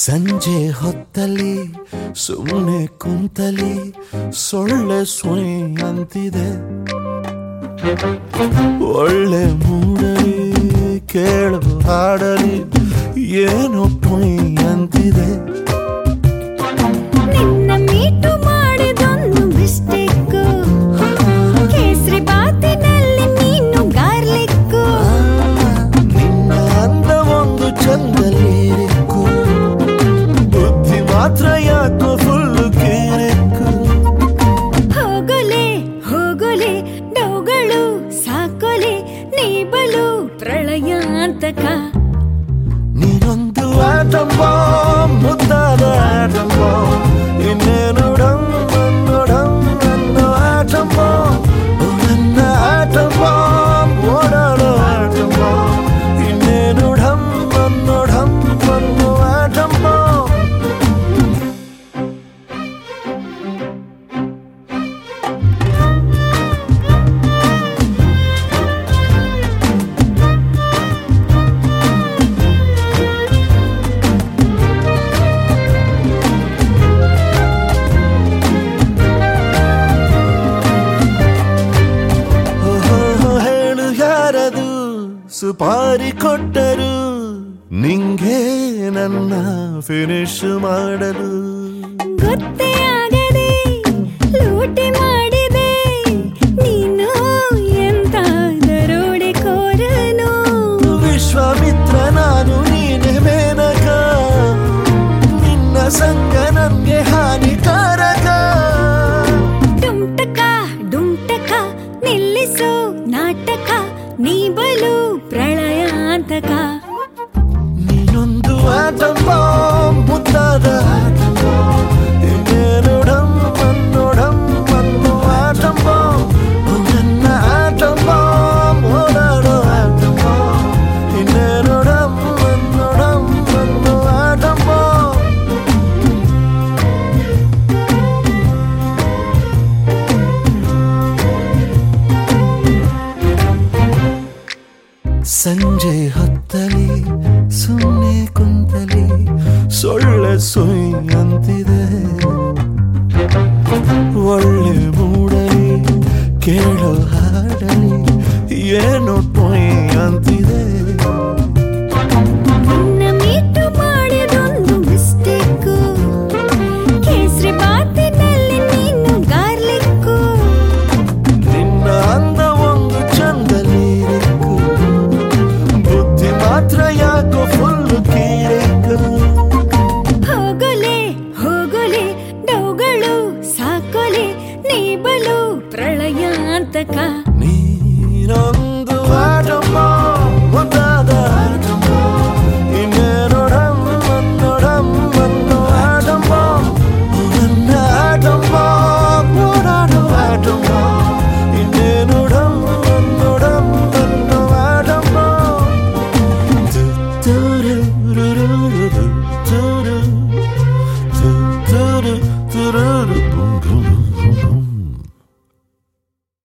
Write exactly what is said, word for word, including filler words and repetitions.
ಸಂಜೆ ಹೊತ್ತಲಿ ಸುಮ್ಮನೆ ಕುಂತಲಿ ಸೊಳ್ಳೆ ಸೊಯ್ ಅಂತಿದೆ. ಒಳ್ಳೆ ಮೂಡಲಿ ಕೇಳು ಹಾಡಲಿ ಏನೋ ಟೊಯ್ ಅಂತಿದೆ. ನಿನ್ನ ಮೀಟು ಮಾಡಿದೊಂದು ಮಿಸ್ಟೇಕು, ಕೇಸರಿ ಬಾತಿನಲ್ಲಿ ನೀನು ಗಾರ್ಲಿಕ್ಕು. ನಿನ್ನ ಅಂದ ಒಂದು ಚಂದಲಿರಿಕ್ಕು, ಬುದ್ಧಿ ಮಾತ್ರ ಯಾಕೋ ಫುಲ್ಲು ಕೇರಿಕ್ಕು. ಹೋಗೋಲೆ ಹೋಗೋಲೆ ಡೌಗಳು ಸಾಕೋಲೆ ನೀ ಬಲು ಪ್ರಳಯಾಂತಕ. ನೀನೊಂದು ಆಟಮ್ ಬಾಂಬ್, ಮುದ್ದಾದ ಆಟಮ್ ಬಾಂಬ್, ಇನ್ನೇನು ಡಮ್ ಅನ್ನೋ ಡಮ್ ಅನ್ನೋ ಆಟಮ್ ಬಾಂಬ್. ನನ್ನ ಆಟಮ್ ಬಾಂಬ್, ಓಡಾಡೋ ಆಟಮ್ ಬಾಂಬ್, ಇನ್ನೇನು ಢಮ್ ಅನ್ನೋ ಢಮ್ ಅನ್ನೋ ಆಟಮ್ ಬಾಂಬ್. ಸುಪಾರಿ ಕೊಟ್ಟರು ನಿಂಗೆ ನನ್ನ ಫಿನಿಶ್ ಮಾಡಲು. ಗೊತ್ತೇ ಆಗದೆ ಲೂಟಿ ಮಾಡಿದೆ ನೀನು ಎಂತ ದರೋಡೆಕೋರನು. ವಿಶ್ವಾಮಿತ್ರ ನಾನು ನೀನೆ ಮೇನಕ, ನಿನ್ನ ಸಂಗ ನನ್ಗೆ ಹಾನಿಕಾರಕ. ಡುಂಟಕ ಡುಂಟಕ ನಿಲ್ಲಿಸು ನಾಟಕ, ನೀ ಬಲು ಪ್ರಳಯಾಂತಕ. ನೀನೊಂದು ಆಟಮ್ ಬಾಂಬ್, ಮುದ್ದಾದ ಆಟಮ್ ಬಾಂಬ್, ಇನ್ನೇನು ಢಮ್ ಅನ್ನೋ ಢಮ್ ಅನ್ನೋ ಆಟಮ್ ಬಾಂಬ್. ನನ್ನ ಆಟಮ್ ಬಾಂಬ್, ಓಡಾಡೋ ಆಟಮ್ ಬಾಂಬ್, ಇನ್ನೇನು ಢಮ್ ಅನ್ನೋ ಢಮ್ ಅನ್ನೋ ಆಟಮ್ ಬಾಂಬ್. ಸಂಜೆ ಹೊತ್ತಲಿ ಸುಮ್ಮನೆ ಕುಂತಲಿ ಸೊಳ್ಳೆ ಸೊಯ್ ಅಂತಿದೆ. ಒಳ್ಳೆ ಮೂಡಲಿ ಕೇಳೋ